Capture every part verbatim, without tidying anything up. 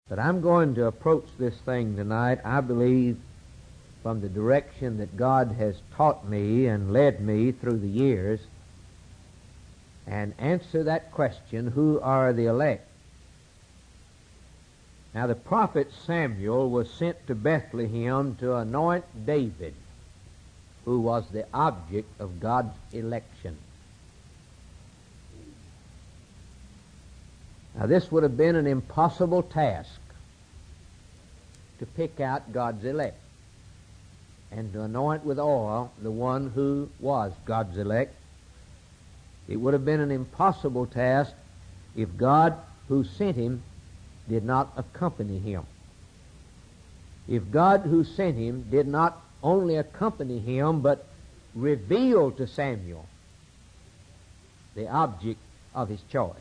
But I'm going to approach this thing tonight, I believe, from the direction that God has taught me and led me through the years, and answer that question, who are the elect? Now, the prophet Samuel was sent to Bethlehem to anoint David, who was the object of God's election. Now, this would have been an impossible task to pick out God's elect and to anoint with oil the one who was God's elect. It would have been an impossible task if God, who sent him, did not accompany him. If God, who sent him, did not only accompany him, but reveal to Samuel the object of his choice.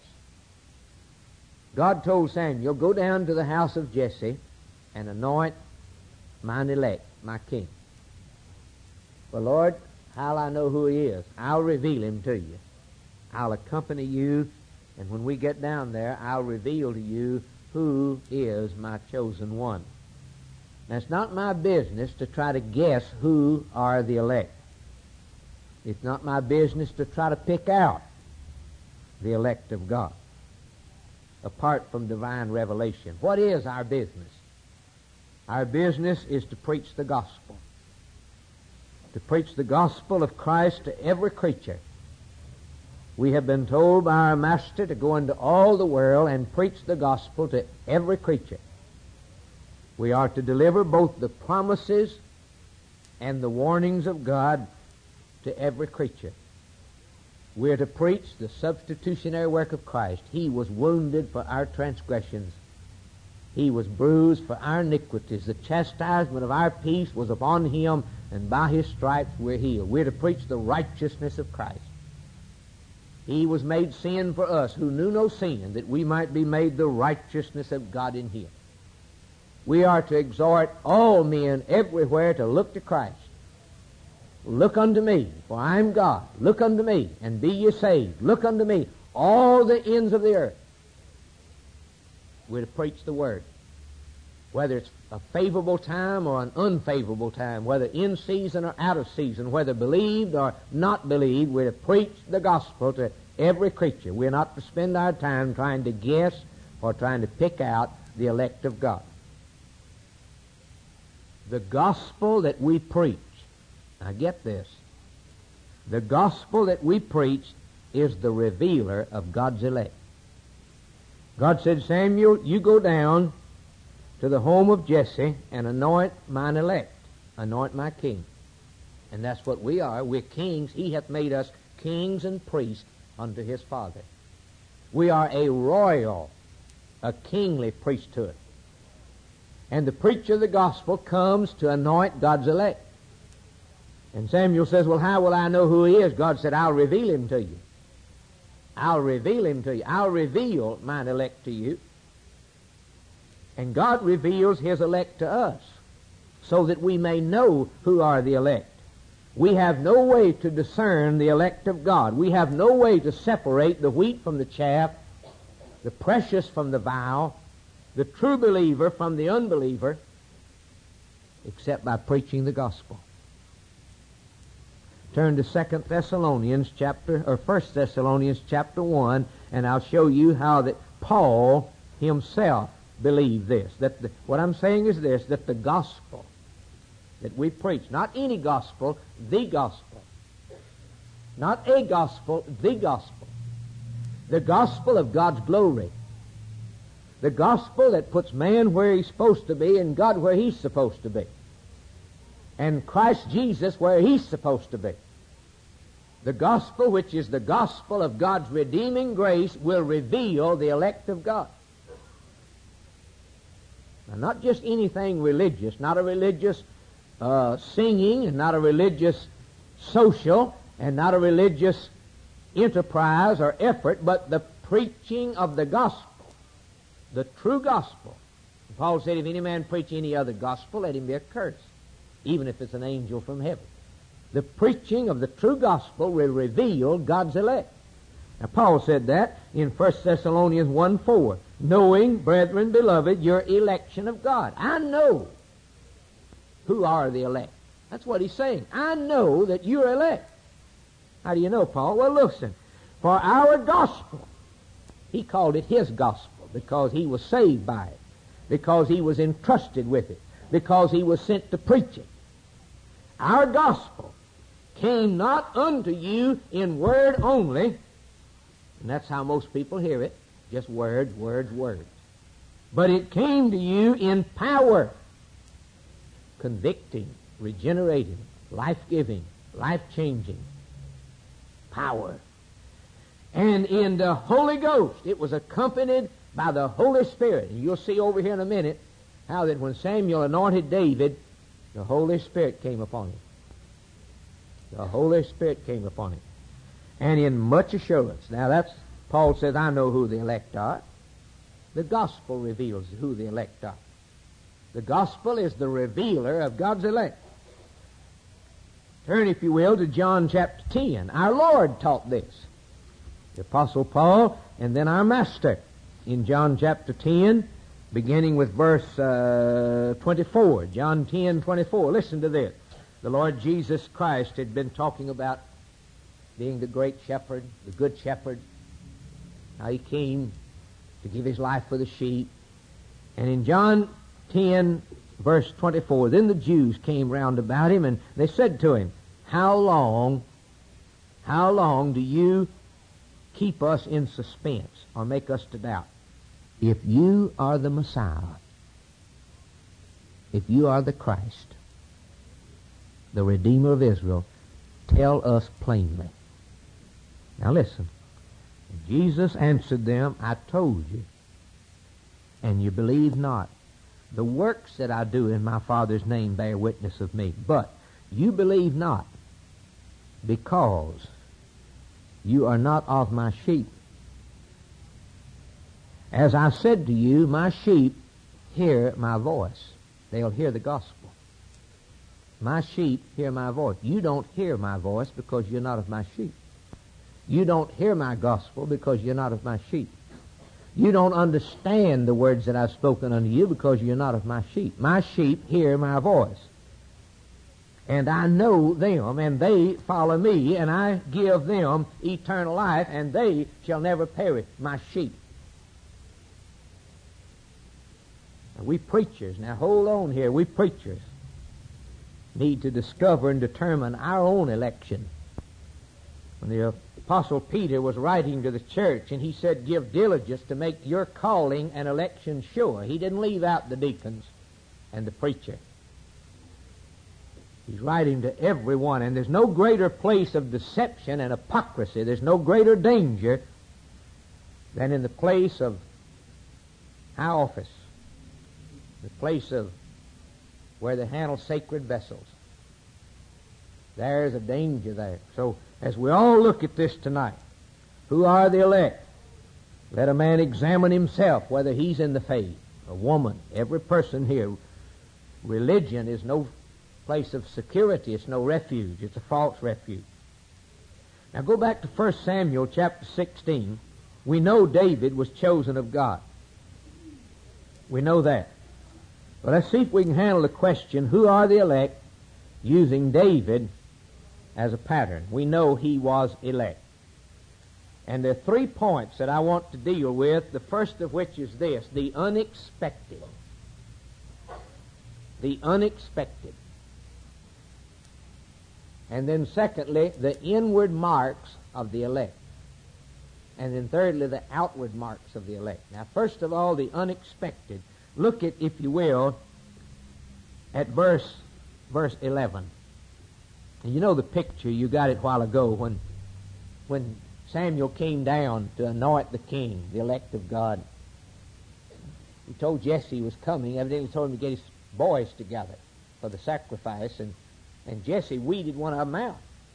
God told Samuel, go down to the house of Jesse and anoint mine elect, my king. Well, Lord, how'll I know who he is? I'll reveal him to you. I'll accompany you, and when we get down there, I'll reveal to you who is my chosen one. Now, it's not my business to try to guess who are the elect. It's not my business to try to pick out the elect of God apart from divine revelation. What is our business? Our business is to preach the gospel. To preach the gospel of Christ to every creature. We have been told by our Master to go into all the world and preach the gospel to every creature. We are to deliver both the promises and the warnings of God to every creature. We are to preach the substitutionary work of Christ. He was wounded for our transgressions. He was bruised for our iniquities. The chastisement of our peace was upon him, and by his stripes we're healed. We're to preach the righteousness of Christ. He was made sin for us who knew no sin, that we might be made the righteousness of God in him. We are to exhort all men everywhere to look to Christ. Look unto me, for I am God. Look unto me, and be ye saved. Look unto me, all the ends of the earth. We're to preach the word. Whether it's a favorable time or an unfavorable time, whether in season or out of season, whether believed or not believed, we're to preach the gospel to every creature. We're not to spend our time trying to guess or trying to pick out the elect of God. The gospel that we preach, now get this, the gospel that we preach is the revealer of God's elect. God said, Samuel, you go down to the home of Jesse and anoint mine elect, anoint my king. And that's what we are. We're kings. He hath made us kings and priests unto his Father. We are a royal, a kingly priesthood. And the preacher of the gospel comes to anoint God's elect. And Samuel says, well, how will I know who he is? God said, I'll reveal him to you. I'll reveal him to you. I'll reveal mine elect to you. And God reveals his elect to us so that we may know who are the elect. We have no way to discern the elect of God. We have no way to separate the wheat from the chaff, the precious from the vile, the true believer from the unbeliever, except by preaching the gospel. Turn to Second Thessalonians chapter, or First Thessalonians chapter one, and I'll show you how that Paul himself believed this. That the, what I'm saying is this, that the gospel that we preach, not any gospel, the gospel. Not a gospel, the gospel. The gospel of God's glory. The gospel that puts man where he's supposed to be and God where he's supposed to be. And Christ Jesus where he's supposed to be. The gospel, which is the gospel of God's redeeming grace, will reveal the elect of God. Now, not just anything religious, not a religious uh, singing, and not a religious social, and not a religious enterprise or effort, but the preaching of the gospel, the true gospel. Paul said, if any man preach any other gospel, let him be accursed, even if it's an angel from heaven. The preaching of the true gospel will reveal God's elect. Now, Paul said that in First Thessalonians one four. Knowing, brethren, beloved, your election of God. I know who are the elect. That's what he's saying. I know that you're elect. How do you know, Paul? Well, listen. For our gospel, he called it his gospel because he was saved by it, because he was entrusted with it, because he was sent to preach it. Our gospel came not unto you in word only, and that's how most people hear it, just words, words, words. But it came to you in power, convicting, regenerating, life-giving, life-changing power. And in the Holy Ghost, it was accompanied by the Holy Spirit. And you'll see over here in a minute how that when Samuel anointed David, the Holy Spirit came upon him. The Holy Spirit came upon him. And in much assurance. Now that's, Paul says, I know who the elect are. The gospel reveals who the elect are. The gospel is the revealer of God's elect. Turn, if you will, to John chapter ten. Our Lord taught this. The Apostle Paul, and then our Master. In John chapter ten, beginning with verse uh, twenty-four. John ten, twenty-four. Listen to this. The Lord Jesus Christ had been talking about being the great shepherd, the good shepherd, how he came to give his life for the sheep. And in John ten, verse twenty-four, then the Jews came round about him, and they said to him, How long, how long do you keep us in suspense or make us to doubt? If you are the Messiah, if you are the Christ, the Redeemer of Israel, tell us plainly. Now listen. Jesus answered them, I told you, and you believe not. The works that I do in my Father's name bear witness of me. But you believe not, because you are not of my sheep. As I said to you, my sheep hear my voice. They'll hear the gospel. My sheep hear my voice. You don't hear my voice because you're not of my sheep. You don't hear my gospel because you're not of my sheep. You don't understand the words that I've spoken unto you because you're not of my sheep. My sheep hear my voice. And I know them, and they follow me, and I give them eternal life, and they shall never perish. My sheep. Now, we preachers, now hold on here, we preachers need to discover and determine our own election. When the Apostle Peter was writing to the church, and he said, give diligence to make your calling and election sure. He didn't leave out the deacons and the preacher. He's writing to everyone, and there's no greater place of deception and hypocrisy, there's no greater danger than in the place of high office, the place of where they handle sacred vessels. There's a danger there. So as we all look at this tonight, who are the elect? Let a man examine himself whether he's in the faith. A woman, every person here. Religion is no place of security. It's no refuge. It's a false refuge. Now go back to First Samuel chapter sixteen. We know David was chosen of God. We know that. But let's see if we can handle the question, who are the elect, using David as a pattern. We know he was elect. And there are three points that I want to deal with, the first of which is this, the unexpected. The unexpected. And then secondly, the inward marks of the elect. And then thirdly, the outward marks of the elect. Now, first of all, the unexpected. Look at, if you will, at verse verse eleven. And you know the picture, you got it a while ago, when when Samuel came down to anoint the king, the elect of God. He told Jesse he was coming. Evidently told him to get his boys together for the sacrifice, and, and Jesse weeded one of them out.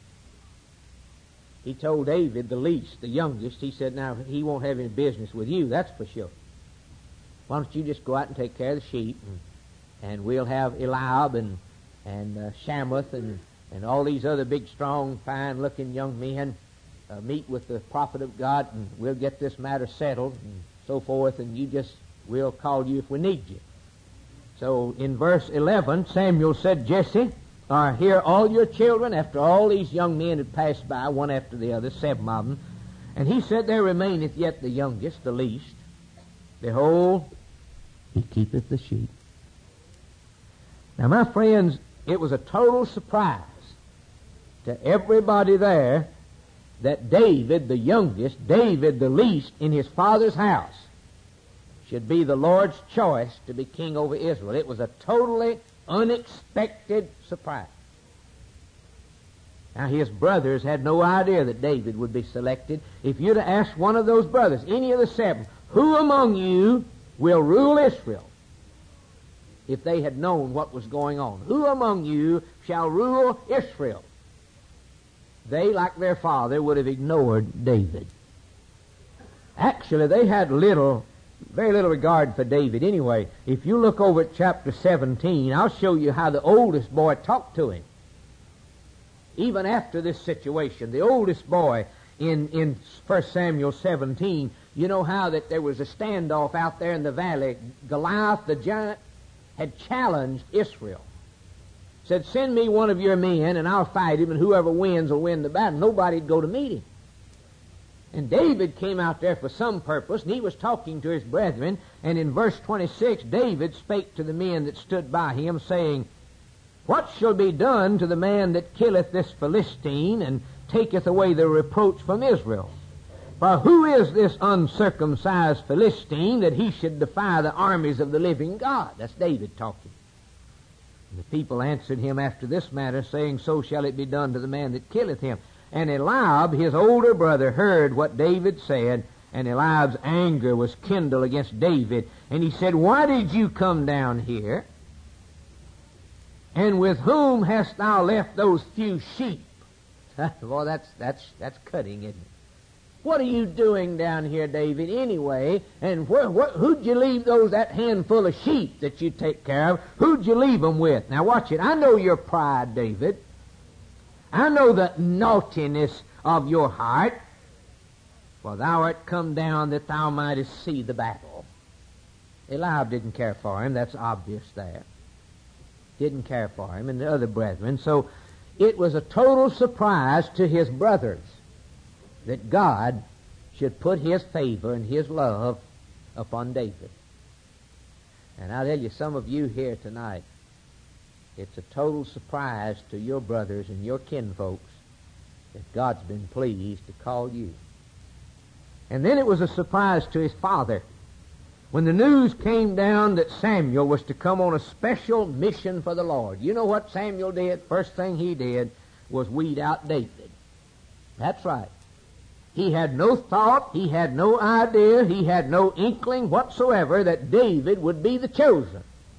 He told David, the least, the youngest, he said, now he won't have any business with you, that's for sure. Why don't you just go out and take care of the sheep, and, and we'll have Eliab and, and uh, Shamuth and, and all these other big, strong, fine-looking young men, uh, meet with the prophet of God, and we'll get this matter settled and so forth, and you just, we'll call you if we need you. So in verse eleven, Samuel said, Jesse, are here all your children? After all these young men had passed by, one after the other, seven of them. And he said, there remaineth yet the youngest, the least. Behold, he keepeth the sheep. Now, my friends, it was a total surprise to everybody there that David, the youngest, David, the least, in his father's house, should be the Lord's choice to be king over Israel. It was a totally unexpected surprise. Now, his brothers had no idea that David would be selected. If you'd have asked one of those brothers, any of the seven, who among you will rule Israel? If they had known what was going on. Who among you shall rule Israel? They, like their father, would have ignored David. Actually, they had little, very little regard for David anyway. If you look over at chapter seventeen, I'll show you how the oldest boy talked to him. Even after this situation, the oldest boy in, in First Samuel seventeen, you know how that there was a standoff out there in the valley. Goliath, the giant, had challenged Israel. Said, send me one of your men and I'll fight him, and whoever wins will win the battle. Nobody'd go to meet him. And David came out there for some purpose, and he was talking to his brethren, and in verse twenty-six, David spake to the men that stood by him, saying, what shall be done to the man that killeth this Philistine, and taketh away the reproach from Israel? For who is this uncircumcised Philistine that he should defy the armies of the living God? That's David talking. And the people answered him after this manner, saying, so shall it be done to the man that killeth him. And Eliab, his older brother, heard what David said, and Eliab's anger was kindled against David. And he said, why did you come down here? And with whom hast thou left those few sheep? Boy, that's, that's, that's cutting, isn't it? What are you doing down here, David, anyway? And wh- wh- who'd you leave those, that handful of sheep that you take care of? Who'd you leave them with? Now watch it. I know your pride, David. I know the naughtiness of your heart. For thou art come down that thou mightest see the battle. Eliab didn't care for him. That's obvious there. Didn't care for him and the other brethren. So it was a total surprise to his brothers that God should put his favor and his love upon David. And I'll tell you, some of you here tonight, it's a total surprise to your brothers and your kinfolks that God's been pleased to call you. And then it was a surprise to his father when the news came down that Samuel was to come on a special mission for the Lord. You know what Samuel did? First thing he did was weed out David. That's right. He had no thought, he had no idea, he had no inkling whatsoever that David would be the chosen.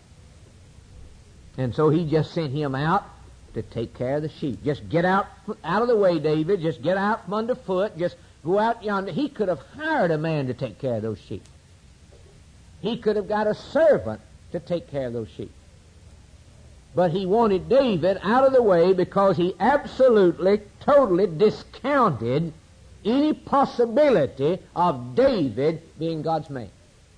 And so he just sent him out to take care of the sheep. Just get out out of the way, David. Just get out from underfoot. Just go out yonder. He could have hired a man to take care of those sheep. He could have got a servant to take care of those sheep. But he wanted David out of the way because he absolutely, totally discounted any possibility of David being God's man.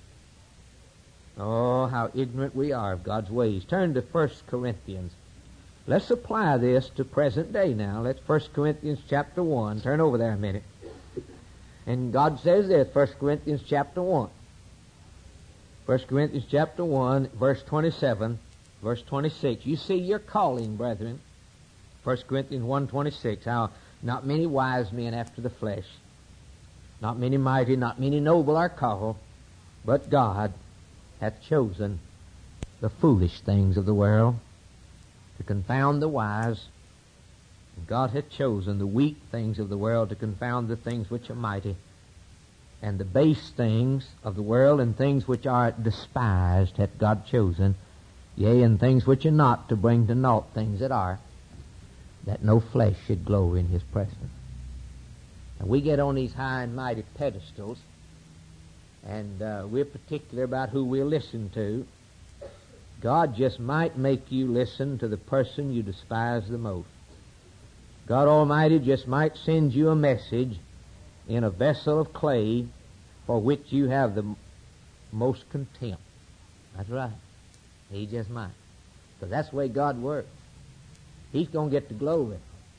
Oh, how ignorant we are of God's ways. Turn to First Corinthians. Let's apply this to present day now. Let's First Corinthians chapter one. Turn over there a minute. And God says this, First Corinthians chapter one. First Corinthians chapter one, verse twenty-seven, verse twenty-six. You see your calling, brethren. First Corinthians one twenty-six. How not many wise men after the flesh, not many mighty, not many noble are called, but God hath chosen the foolish things of the world to confound the wise. And God hath chosen the weak things of the world to confound the things which are mighty, and the base things of the world and things which are despised hath God chosen, yea, and things which are not, to bring to naught things that are, that no flesh should glory in his presence. And we get on these high and mighty pedestals, and uh, we're particular about who we'll listen to. God just might make you listen to the person you despise the most. God Almighty just might send you a message in a vessel of clay for which you have the most contempt. That's right. He just might. Because that's the way God works. He's going to get the glory.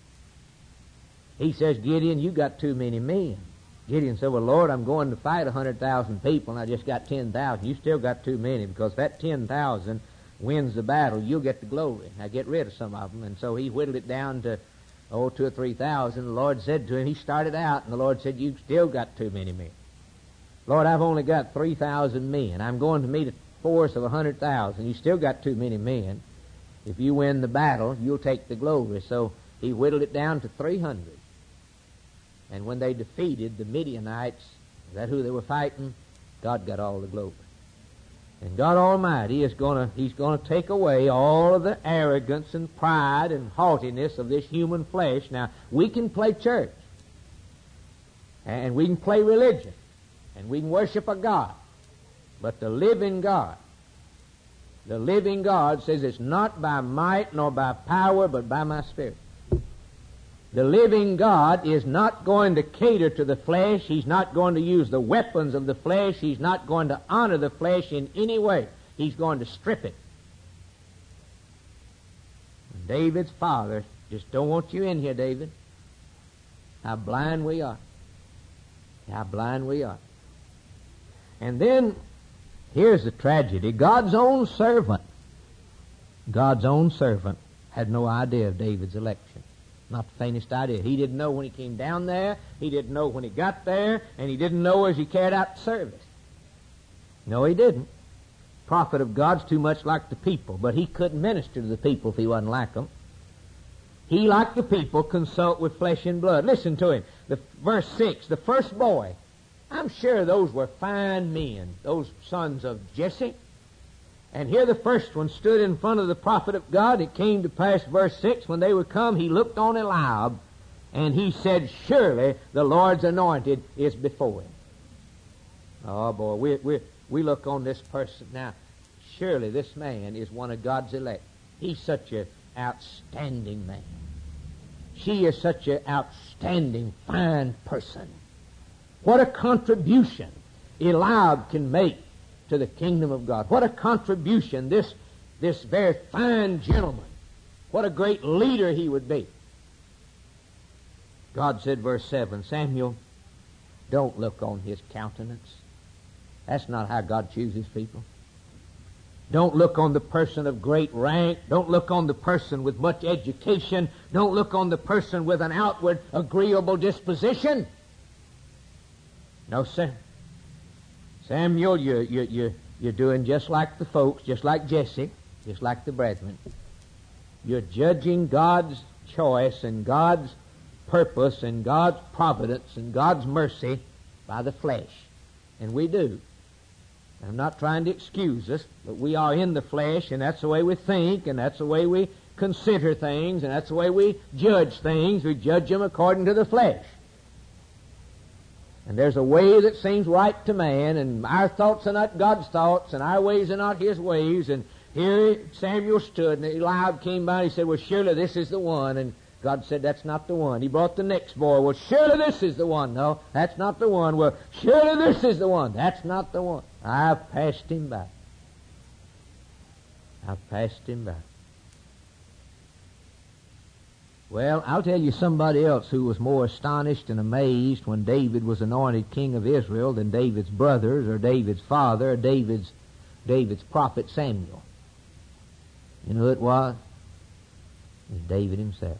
He says, Gideon, you got too many men. Gideon said, well, Lord, I'm going to fight one hundred thousand people, and I just got ten thousand. You still got too many, because if that ten thousand wins the battle, you'll get the glory. Now get rid of some of them. And so he whittled it down to, oh, two or three thousand. The Lord said to him, he started out, and the Lord said, you've still got too many men. Lord, I've only got three thousand men. I'm going to meet a force of one hundred thousand. You still got too many men. If you win the battle, you'll take the glory. So he whittled it down to three hundred. And when they defeated the Midianites, is that who they were fighting? God got all the glory. And God Almighty is going to, He's going to take away all of the arrogance and pride and haughtiness of this human flesh. Now, we can play church. And we can play religion. And we can worship a God. But the living God, the living God says it's not by might nor by power, but by my Spirit. The living God is not going to cater to the flesh. He's not going to use the weapons of the flesh. He's not going to honor the flesh in any way. He's going to strip it. David's father just don't want you in here, David. How blind we are. How blind we are. And then, here's the tragedy. God's own servant, God's own servant had no idea of David's election. Not the faintest idea. He didn't know when he came down there. He didn't know when he got there. And he didn't know as he carried out the service. No, he didn't. Prophet of God's too much like the people. But he couldn't minister to the people if he wasn't like them. He, like the people, consult with flesh and blood. Listen to him. The verse six, the first boy. I'm sure those were fine men, those sons of Jesse. And here the first one stood in front of the prophet of God. It came to pass, verse six, when they would come, he looked on Eliab, and he said, surely the Lord's anointed is before him. Oh, boy, we, we, we look on this person now. Surely this man is one of God's elect. He's such an outstanding man. She is such an outstanding, fine person. What a contribution Eliab can make to the kingdom of God. What a contribution this, this very fine gentleman. What a great leader he would be. God said, verse seven, Samuel, don't look on his countenance. That's not how God chooses people. Don't look on the person of great rank. Don't look on the person with much education. Don't look on the person with an outward agreeable disposition. No, sir. Samuel, you're, you're, you're, you're doing just like the folks, just like Jesse, just like the brethren. You're judging God's choice and God's purpose and God's providence and God's mercy by the flesh. And we do. I'm not trying to excuse us, but we are in the flesh, and that's the way we think, and that's the way we consider things, and that's the way we judge things. We judge them according to the flesh. And there's a way that seems right to man, and our thoughts are not God's thoughts, and our ways are not His ways. And here Samuel stood, and Eliab came by, and he said, well, surely this is the one. And God said, that's not the one. He brought the next boy. Well, surely this is the one. No, that's not the one. Well, surely this is the one. That's not the one. I've passed him by. I've passed him by. Well, I'll tell you somebody else who was more astonished and amazed when David was anointed king of Israel than David's brothers or David's father or David's, David's prophet Samuel. You know who it was? It was David himself.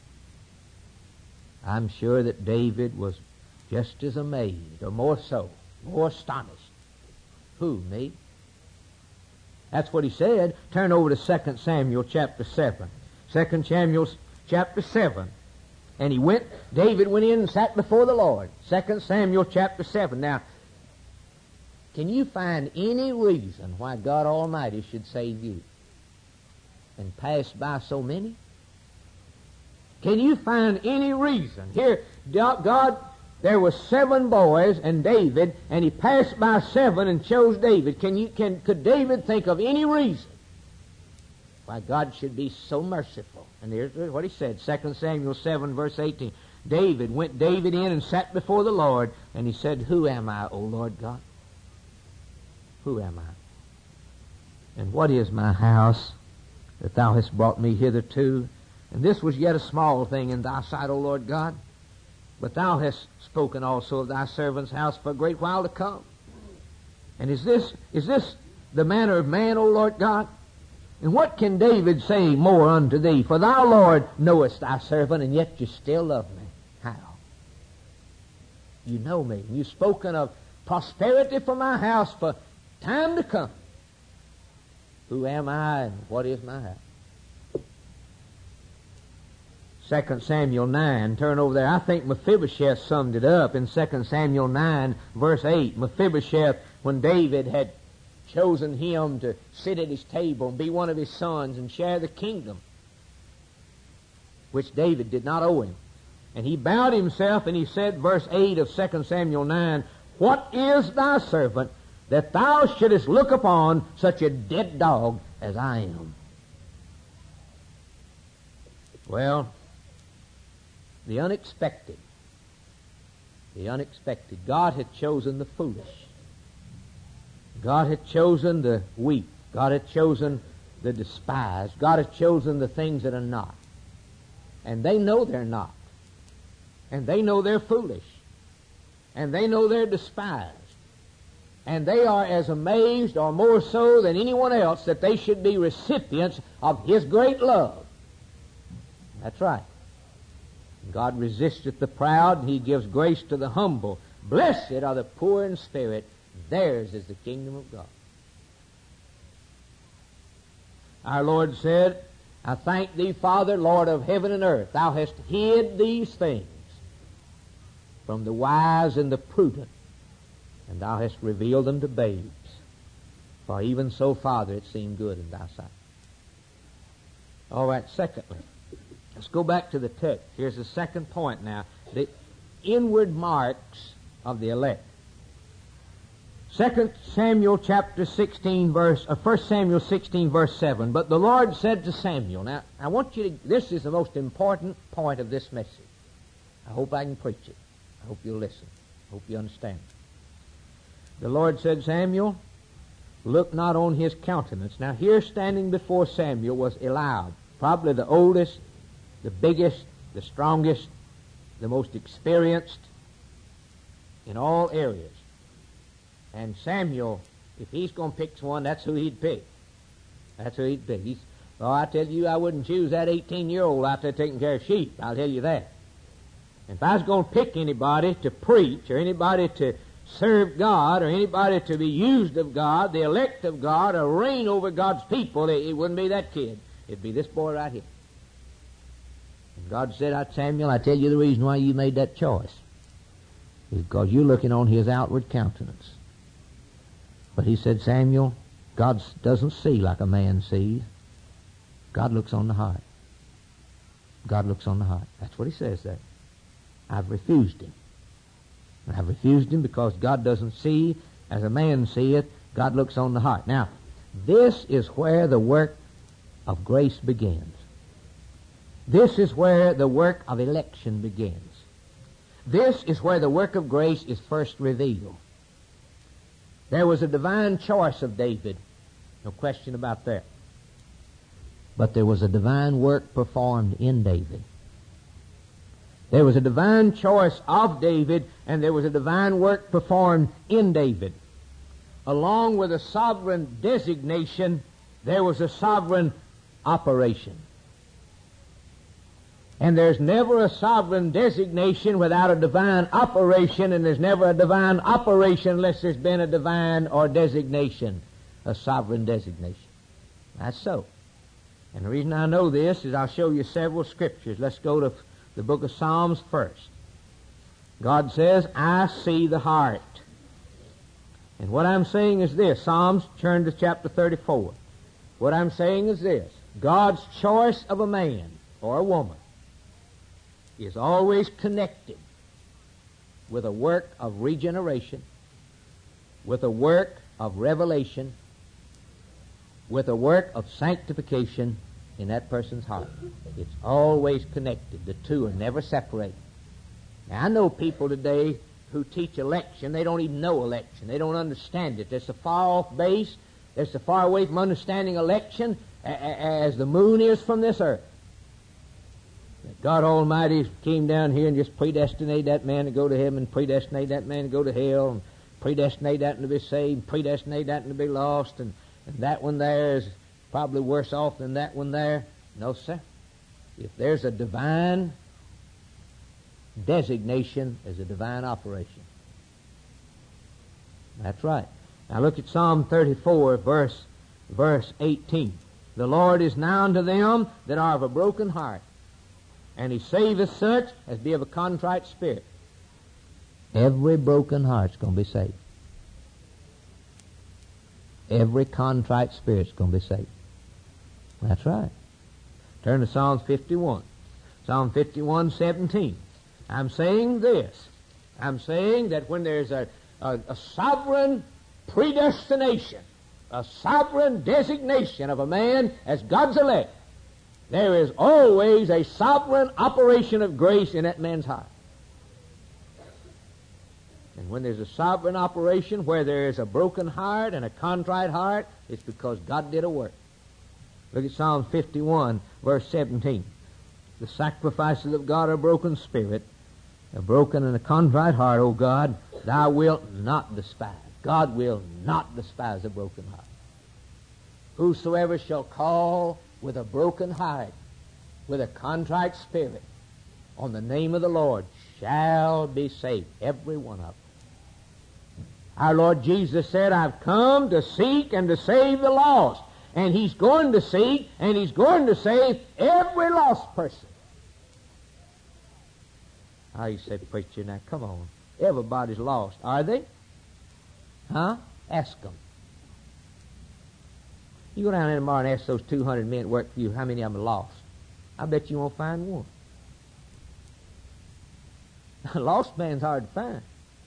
I'm sure that David was just as amazed, or more so, more astonished. Who, me? That's what he said. Turn over to Second Samuel chapter seven. Second Samuel chapter seven. And he went, David went in and sat before the Lord. Second Samuel chapter seven. Now, can you find any reason why God Almighty should save you and pass by so many? Can you find any reason? Here, God, there were seven boys and David, and he passed by seven and chose David. Can you, can, could David think of any reason Why, God should be so merciful. And here's what he said, Second Samuel seven, verse eighteen. David, went David in and sat before the Lord, and he said, Who am I, O Lord God? Who am I? And what is my house that thou hast brought me hitherto? And this was yet a small thing in thy sight, O Lord God. But thou hast spoken also of thy servant's house for a great while to come. And is this, is this the manner of man, O Lord God? And what can David say more unto thee? For thou, Lord, knowest thy servant, and yet you still love me. How? You know me. You've spoken of prosperity for my house for time to come. Who am I, and what is my house? Second Samuel nine, turn over there. I think Mephibosheth summed it up in Second Samuel nine, verse eight. Mephibosheth, when David had chosen him to sit at his table and be one of his sons and share the kingdom, which David did not owe him. And he bowed himself and he said, verse eight of Second Samuel nine, What is thy servant that thou shouldest look upon such a dead dog as I am? Well, the unexpected, the unexpected. God had chosen the foolish. God had chosen the weak. God had chosen the despised. God had chosen the things that are not. And they know they're not. And they know they're foolish. And they know they're despised. And they are as amazed, or more so than anyone else, that they should be recipients of His great love. That's right. God resisteth the proud, and He gives grace to the humble. Blessed are the poor in spirit. Theirs is the kingdom of God. Our Lord said, I thank Thee, Father, Lord of heaven and earth. Thou hast hid these things from the wise and the prudent, and Thou hast revealed them to babes. For even so, Father, it seemed good in Thy sight. All right, secondly, let's go back to the text. Here's the second point now. The inward marks of the elect. Second Samuel chapter sixteen verse, or First Samuel sixteen verse seven. But the Lord said to Samuel. Now, I want you to, this is the most important point of this message. I hope I can preach it. I hope you'll listen. I hope you understand. The Lord said, Samuel, look not on his countenance. Now, here standing before Samuel was Eliab, probably the oldest, the biggest, the strongest, the most experienced in all areas. And Samuel, if he's going to pick one, that's who he'd pick. That's who he'd pick. He's, oh, I tell you, I wouldn't choose that eighteen-year-old out there taking care of sheep. I'll tell you that. If I was going to pick anybody to preach, or anybody to serve God, or anybody to be used of God, the elect of God, or reign over God's people, it, it wouldn't be that kid. It'd be this boy right here. And God said, Samuel, I tell you the reason why you made that choice. Because you're looking on his outward countenance. But he said, Samuel, God doesn't see like a man sees. God looks on the heart. God looks on the heart. That's what he says there. I've refused him. And I've refused him because God doesn't see as a man seeth. God looks on the heart. Now, this is where the work of grace begins. This is where the work of election begins. This is where the work of grace is first revealed. There was a divine choice of David. No question about that. But there was a divine work performed in David. There was a divine choice of David, and there was a divine work performed in David. Along with a sovereign designation, there was a sovereign operation. And there's never a sovereign designation without a divine operation, and there's never a divine operation unless there's been a divine or designation, a sovereign designation. That's so. And the reason I know this is I'll show you several scriptures. Let's go to the book of Psalms first. God says, I see the heart. And what I'm saying is this. Psalms, turn to chapter thirty-four. What I'm saying is this. God's choice of a man or a woman is always connected with a work of regeneration, with a work of revelation, with a work of sanctification in that person's heart. It's always connected. The two are never separated. Now, I know people today who teach election. They don't even know election. They don't understand it. They're so far off base. They're so far away from understanding election as the moon is from this earth. That God Almighty came down here and just predestinated that man to go to heaven, predestinated that man to go to hell, and predestinated that one to be saved, predestinated that one to be lost, and, and that one there is probably worse off than that one there. No, sir. If there's a divine designation, there's a divine operation. That's right. Now look at Psalm thirty-four, verse, verse eighteen. The Lord is nigh unto them that are of a broken heart, and He saveth such as be of a contrite spirit. Every broken heart's going to be saved. Every contrite spirit's going to be saved. That's right. Turn to Psalm fifty-one. Psalm fifty-one, seventeen. I'm saying this. I'm saying that when there's a, a, a sovereign predestination, a sovereign designation of a man as God's elect, there is always a sovereign operation of grace in that man's heart. And when there's a sovereign operation where there is a broken heart and a contrite heart, it's because God did a work. Look at Psalm fifty-one, verse seventeen. The sacrifices of God are a broken spirit, a broken and a contrite heart, O God, Thou wilt not despise. God will not despise a broken heart. Whosoever shall call with a broken heart, with a contrite spirit, on the name of the Lord, shall be saved. Every one of them. Our Lord Jesus said, I've come to seek and to save the lost. And He's going to seek and He's going to save every lost person. How you say, preacher, now come on. Everybody's lost. Are they? Huh? Ask them. You go down there tomorrow and ask those two hundred men that work for you how many of them are lost. I bet you won't find one. A lost man's hard to find.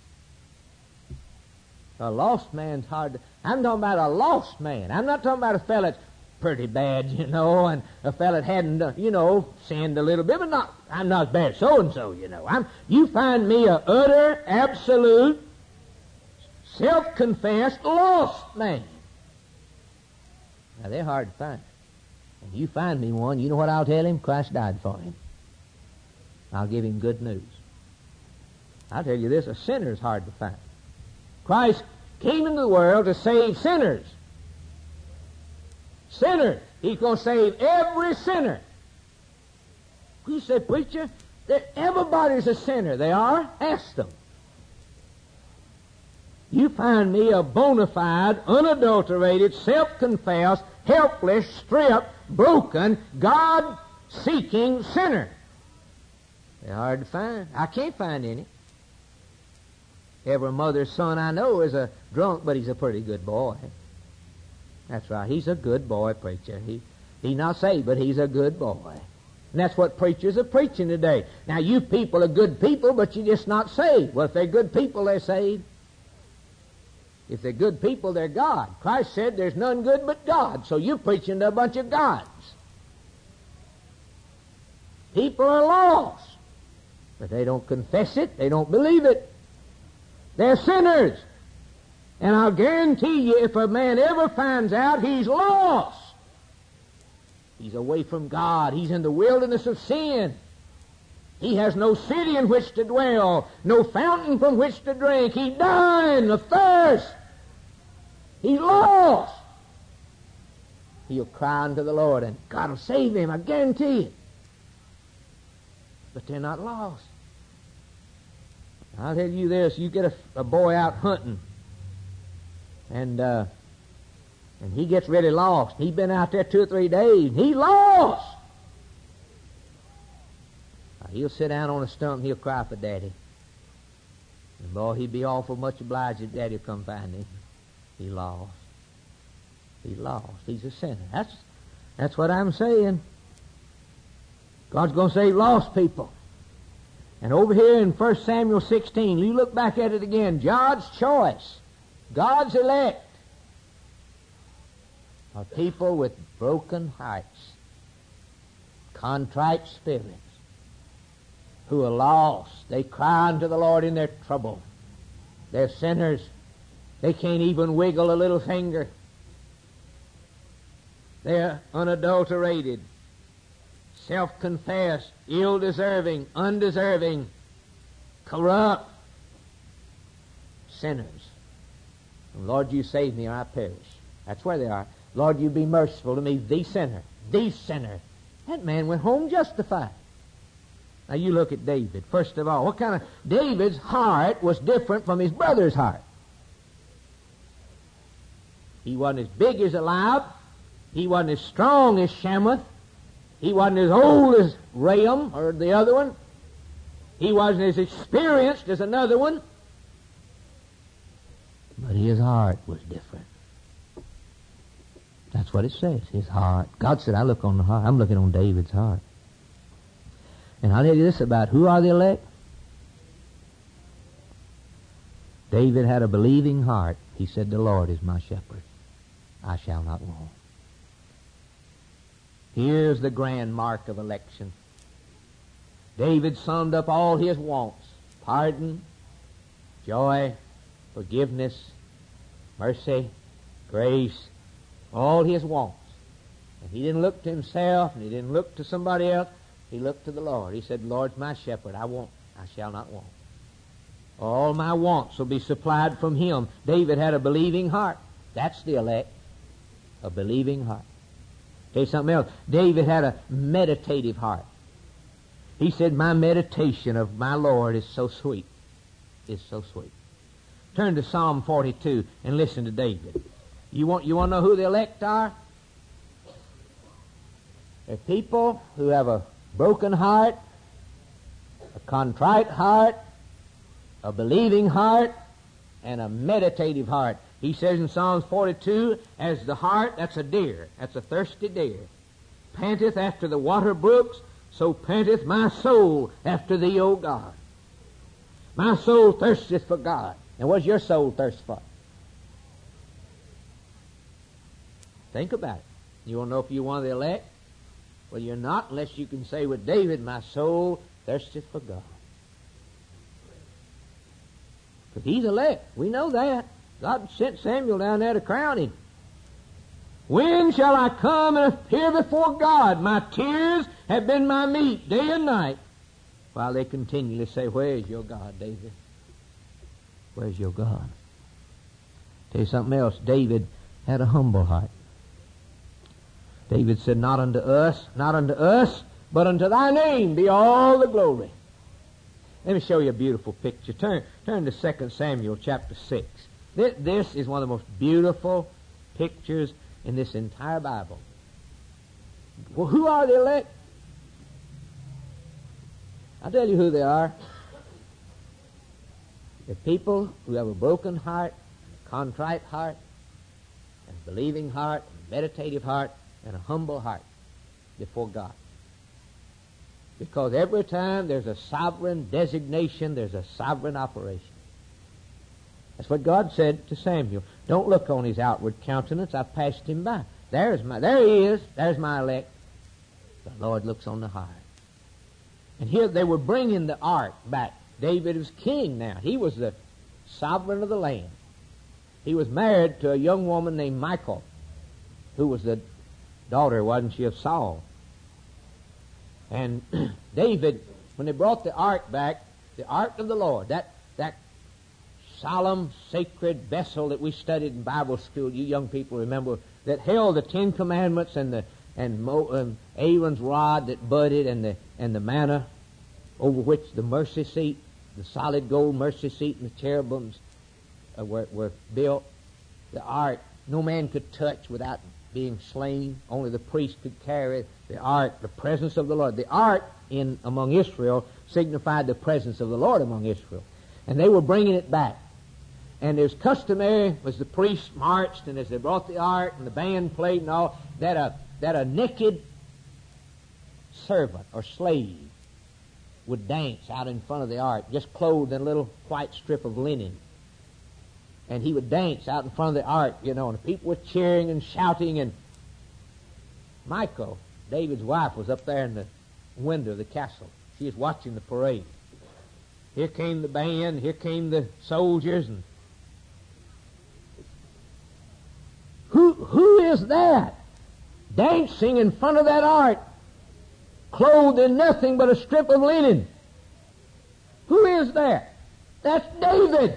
A lost man's hard to... I'm talking about a lost man. I'm not talking about a fella that's pretty bad, you know, and a fella that hadn't, uh, you know, sinned a little bit, but not, I'm not as bad as so-and-so, you know. I'm, you find me a utter, absolute, self-confessed lost man. Now, they're hard to find. If you find me one, you know what I'll tell him? Christ died for him. I'll give him good news. I'll tell you this, a sinner's hard to find. Christ came into the world to save sinners. Sinners. He's going to save every sinner. You say, preacher, everybody's a sinner. They are? Ask them. You find me a bona fide, unadulterated, self-confessed, helpless, stripped, broken, God-seeking sinner. They're hard to find. I can't find any. Every mother's son I know is a drunk, but he's a pretty good boy. That's right. He's a good boy, preacher. He, he's not saved, but he's a good boy. And that's what preachers are preaching today. Now, you people are good people, but you're just not saved. Well, if they're good people, they're saved. If they're good people, they're God. Christ said there's none good but God. So you're preaching to a bunch of gods. People are lost. But they don't confess it. They don't believe it. They're sinners. And I'll guarantee you, if a man ever finds out he's lost, he's away from God. He's in the wilderness of sin. He has no city in which to dwell, no fountain from which to drink. He's dying of thirst. He's lost. He'll cry unto the Lord, and God will save him, I guarantee it. But they're not lost. I'll tell you this, you get a, a boy out hunting, and uh, and he gets really lost. He's been out there two or three days. He's lost. Now, he'll sit down on a stump and he'll cry for Daddy. And boy, he'd be awful much obliged if Daddy would come find him. He lost. He's lost. He's a sinner. That's, that's what I'm saying. God's going to save lost people. And over here in First Samuel sixteen, you look back at it again. God's choice. God's elect. are people with broken hearts, contrite spirits, who are lost. They cry unto the Lord in their trouble. They're sinners. They can't even wiggle a little finger. They're unadulterated, self-confessed, ill-deserving, undeserving, corrupt sinners. And Lord, you save me or I perish. That's where they are. Lord, you be merciful to me, the sinner, the sinner. That man went home justified. Now you look at David. First of all, what kind of... David's heart was different from his brother's heart. He wasn't as big as Eliab. He wasn't as strong as Shamuth. He wasn't as old as Rehoboam or the other one. He wasn't as experienced as another one. But his heart was different. That's what it says, his heart. God said, I look on the heart. I'm looking on David's heart. And I'll tell you this about who are the elect. David had a believing heart. He said, the Lord is my shepherd. I shall not want. Here's the grand mark of election. David summed up all his wants: pardon, joy, forgiveness, mercy, grace, all his wants. And he didn't look to himself, and he didn't look to somebody else. He looked to the Lord. He said, Lord's my shepherd. I want, I shall not want. All my wants will be supplied from him. David had a believing heart. That's the elect. A believing heart. Tell you something else. David had a meditative heart. He said, my meditation of my Lord is so sweet. Is so sweet. Turn to Psalm forty-two and listen to David. You want, you want to know who the elect are? They're people who have a broken heart, a contrite heart, a believing heart, and a meditative heart. He says in Psalms forty-two, as the heart, that's a deer, that's a thirsty deer, panteth after the water brooks, so panteth my soul after thee, O God. My soul thirsteth for God. And what's your soul thirst for? Think about it. You want to know if you're one of the elect? Well, you're not unless you can say with David, my soul thirsteth for God. Because he's elect. We know that. God sent Samuel down there to crown him. When shall I come and appear before God? My tears have been my meat day and night. While they continually say, where is your God, David? Where's your God? Tell you something else. David had a humble heart. David said, not unto us, not unto us, but unto thy name be all the glory. Let me show you a beautiful picture. Turn, turn to Second Samuel chapter six. This, this is one of the most beautiful pictures in this entire Bible. Well, who are the elect? I'll tell you who they are. They're people who have a broken heart, contrite heart, and believing heart, and meditative heart, and a humble heart before God. Because every time there's a sovereign designation, there's a sovereign operation. That's what God said to Samuel. Don't look on his outward countenance. I've passed him by. There's my, there he is. There's my elect. The Lord looks on the heart. And here they were bringing the ark back. David was king now. He was the sovereign of the land. He was married to a young woman named Michal, who was the daughter, wasn't she, of Saul. And David, when they brought the ark back, the ark of the Lord, that that solemn, sacred vessel that we studied in Bible school, you young people remember, that held the Ten Commandments and the and Mo, um, Aaron's rod that budded and the and the manna, over which the mercy seat, the solid gold mercy seat and the cherubims uh, were, were built. The ark, no man could touch without being slain. Only the priest could carry the ark, the presence of the Lord. The ark in among Israel signified the presence of the Lord among Israel. And they were bringing it back. And as customary, as the priests marched and as they brought the ark and the band played and all, that a, that a naked servant or slave would dance out in front of the ark, just clothed in a little white strip of linen. And he would dance out in front of the ark, you know, and the people were cheering and shouting, and, Michal, David's wife, was up there in the window of the castle. She was watching the parade. Here came the band, here came the soldiers, and who who is that dancing in front of that ark, clothed in nothing but a strip of linen? Who is that? That's David.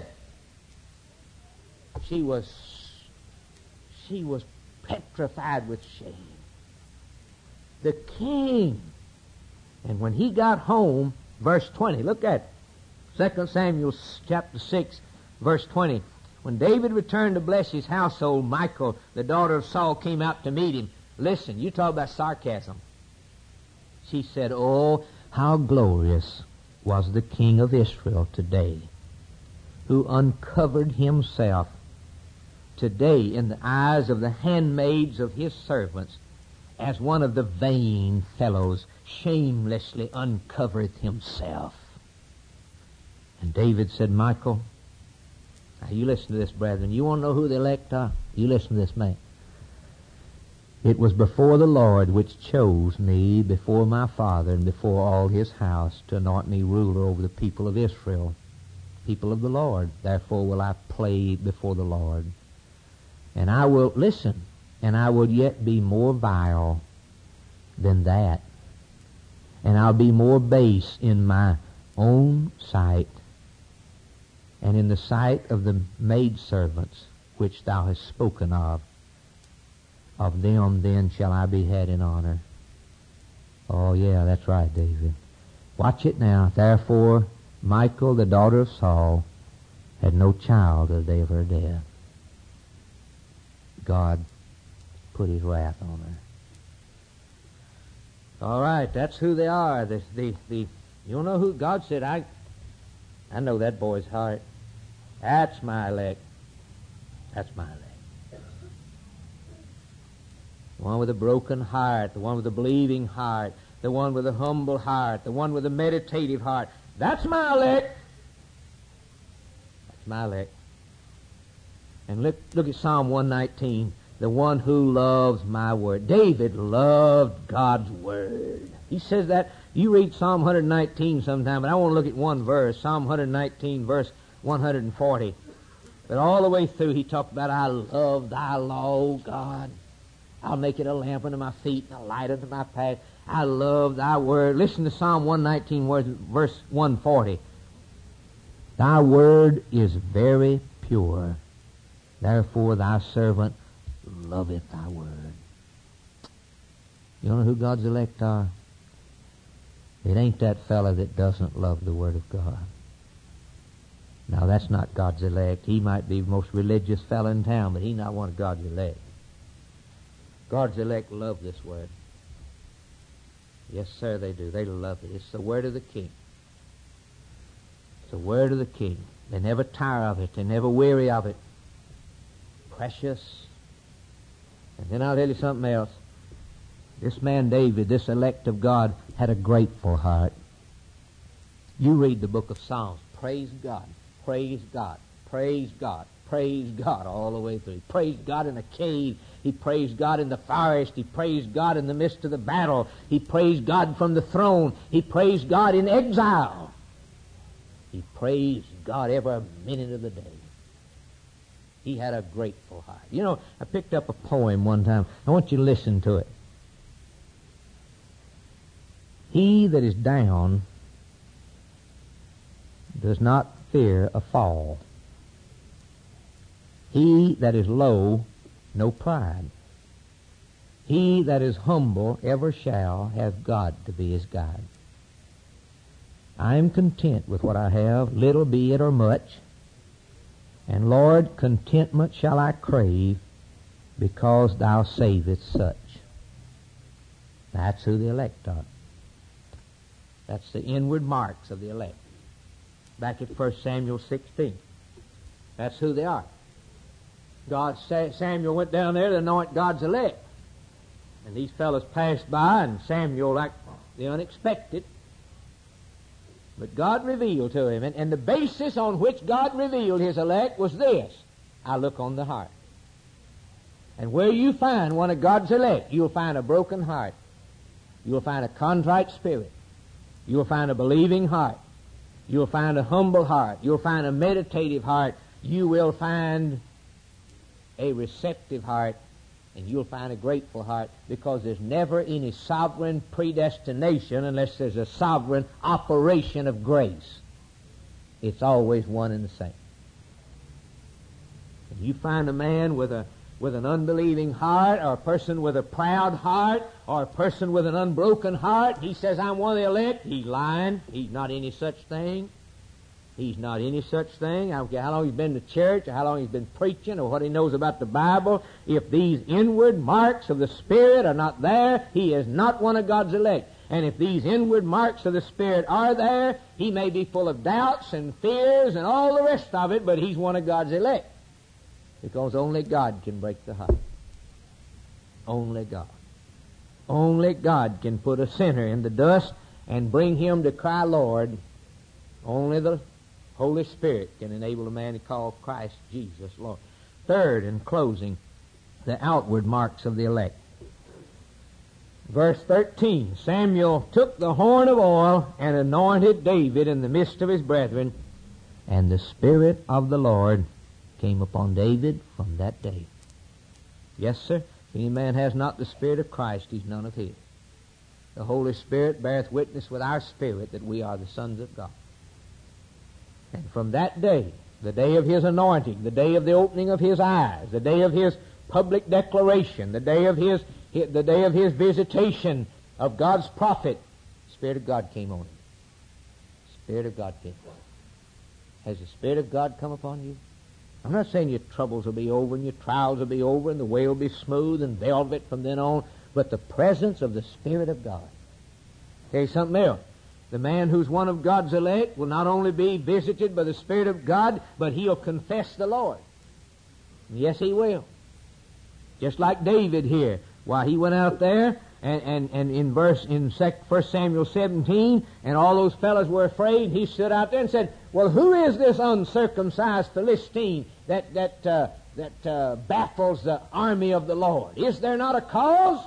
She was she was petrified with shame. The king. And when he got home, verse twenty, look at it. Second Samuel chapter six, verse twenty. When David returned to bless his household, Michal, the daughter of Saul, came out to meet him. Listen, you talk about sarcasm. She said, "Oh, how glorious was the king of Israel today, who uncovered himself today in the eyes of the handmaids of his servants, as one of the vain fellows shamelessly uncovereth himself." And David said, "Michal, now you listen to this, brethren. You want to know who the elect are? You listen to this, man. It was before the Lord which chose me before my father and before all his house to anoint me ruler over the people of Israel, people of the Lord. Therefore will I play before the Lord. And I will, listen, and I will yet be more vile than that. And I'll be more base in my own sight and in the sight of the maidservants which thou hast spoken of. Of them then shall I be had in honor." Oh, yeah, that's right, David. Watch it now. Therefore, Michal, the daughter of Saul, had no child the day of her death. God put his wrath on her. All right, that's who they are. The, the, the, you know who God said, I, I know that boy's heart. That's my elect. That's my elect. The one with a broken heart, the one with a believing heart, the one with a humble heart, the one with a meditative heart. That's my elect. That's my elect. And look, look at Psalm one nineteen. The one who loves my word. David loved God's word. He says that. You read Psalm one nineteen sometime, but I want to look at one verse. Psalm one nineteen, verse one forty. But all the way through, he talked about, I love thy law, O God. I'll make it a lamp unto my feet and a light unto my path. I love thy word. Listen to Psalm one nineteen, verse one forty. Thy word is very pure. Therefore thy servant loveth thy word. You know who God's elect are? It ain't that fella that doesn't love the word of God. Now, that's not God's elect. He might be the most religious fella in town, but he's not one of God's elect. God's elect love this word. Yes, sir, they do. They love it. It's the word of the King. It's the word of the King. They never tire of it. They never weary of it. Precious. And then I'll tell you something else. This man David, this elect of God, had a grateful heart. You read the book of Psalms. Praise God. Praise God. Praise God. Praise God all the way through. He praised God in a cave. He praised God in the forest. He praised God in the midst of the battle. He praised God from the throne. He praised God in exile. He praised God every minute of the day. He had a grateful heart. You know, I picked up a poem one time. I want you to listen to it. He that is down does not fear a fall. He that is low, no pride. He that is humble ever shall have God to be his guide. I am content with what I have, little be it or much. And Lord, contentment shall I crave, because thou savest such. That's who the elect are. That's the inward marks of the elect. Back at First Samuel sixteen. That's who they are. God, Samuel went down there to anoint God's elect. And these fellows passed by, and Samuel, like the unexpected. But God revealed to him. And, and the basis on which God revealed his elect was this. I look on the heart. And where you find one of God's elect, you'll find a broken heart. You'll find a contrite spirit. You'll find a believing heart. You'll find a humble heart. You'll find a meditative heart. You will find a receptive heart. And you'll find a grateful heart, because there's never any sovereign predestination unless there's a sovereign operation of grace. It's always one and the same. If you find a man with a with an unbelieving heart, or a person with a proud heart, or a person with an unbroken heart, he says, I'm one of the elect, he's lying. He's not any such thing. He's not any such thing. I don't care how long he's been to church, or how long he's been preaching, or what he knows about the Bible. If these inward marks of the Spirit are not there, he is not one of God's elect. And if these inward marks of the Spirit are there, he may be full of doubts and fears and all the rest of it, but he's one of God's elect. Because only God can break the heart. Only God. Only God can put a sinner in the dust and bring him to cry, Lord. Only the Holy Spirit can enable a man to call Christ Jesus Lord. Third, in closing, the outward marks of the elect. Verse thirteen, Samuel took the horn of oil and anointed David in the midst of his brethren, and the Spirit of the Lord came upon David from that day. Yes, sir. If any man has not the Spirit of Christ, he's none of his. The Holy Spirit beareth witness with our spirit that we are the sons of God. And from that day, the day of his anointing, the day of the opening of his eyes, the day of his public declaration, the day of his the day of his visitation of God's prophet, the Spirit of God came on him. The Spirit of God came on him. Has the Spirit of God come upon you? I'm not saying your troubles will be over and your trials will be over and the way will be smooth and velvet from then on, but the presence of the Spirit of God. Tell you something else. The man who's one of God's elect will not only be visited by the Spirit of God, but he'll confess the Lord. Yes, he will. Just like David here. Why, he went out there and, and, and in verse in First Samuel seventeen, and all those fellows were afraid. He stood out there and said, well, who is this uncircumcised Philistine that that uh, that uh, baffles the army of the Lord? Is there not a cause?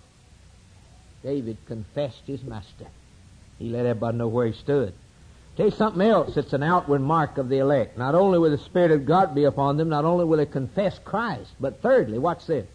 David confessed his master. He let everybody know where he stood. Tell you something else that's an outward mark of the elect. Not only will the Spirit of God be upon them, not only will they confess Christ, but thirdly, watch this.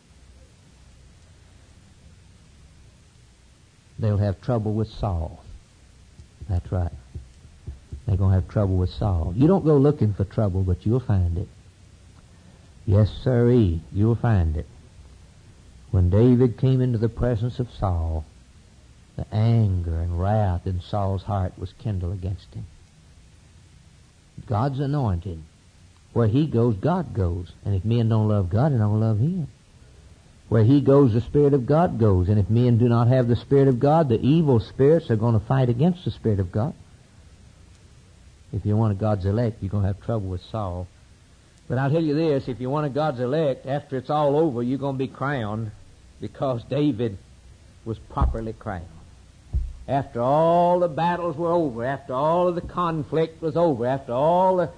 They'll have trouble with Saul. That's right. They're going to have trouble with Saul. You don't go looking for trouble, but you'll find it. Yes, sirree, you'll find it. When David came into the presence of Saul, the anger and wrath in Saul's heart was kindled against him. God's anointed. Where he goes, God goes. And if men don't love God, they don't love him. Where he goes, the Spirit of God goes. And if men do not have the Spirit of God, the evil spirits are going to fight against the Spirit of God. If you're one of God's elect, you're going to have trouble with Saul. But I'll tell you this, if you're one of God's elect, after it's all over, you're going to be crowned, because David was properly crowned. After all the battles were over, after all of the conflict was over, after all the,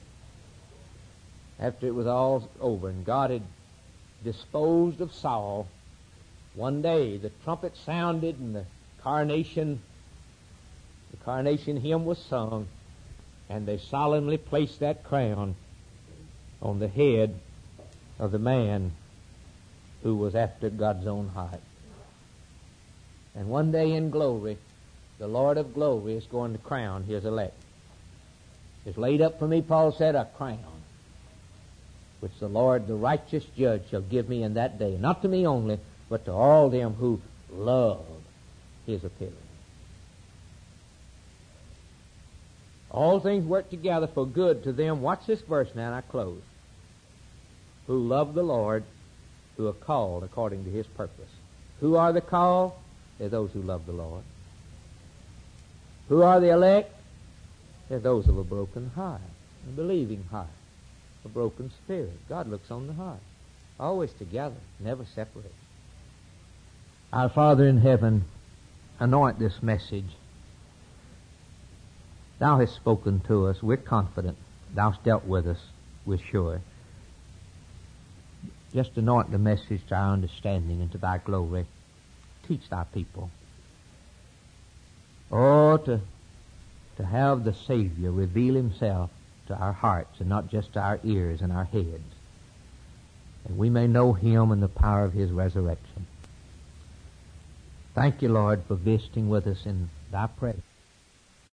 after it was all over, and God had disposed of Saul, one day the trumpet sounded and the coronation, the coronation hymn was sung, and they solemnly placed that crown on the head of the man who was after God's own heart. And one day in glory, the Lord of glory is going to crown his elect. It's laid up for me, Paul said, a crown, which the Lord, the righteous judge, shall give me in that day, not to me only, but to all them who love his appearing. All things work together for good to them. Watch this verse now, and I close. Who love the Lord, who are called according to his purpose. Who are the called? They're those who love the Lord. Who are the elect? They're those of a broken heart, a believing heart, a broken spirit. God looks on the heart. Always together, never separate. Our Father in heaven, anoint this message. Thou hast spoken to us. We're confident. Thou hast dealt with us. We're sure. Just anoint the message to our understanding and to thy glory. Teach thy people. Oh, to, to have the Savior reveal himself to our hearts and not just to our ears and our heads. And we may know him and the power of his resurrection. Thank you, Lord, for visiting with us in thy presence.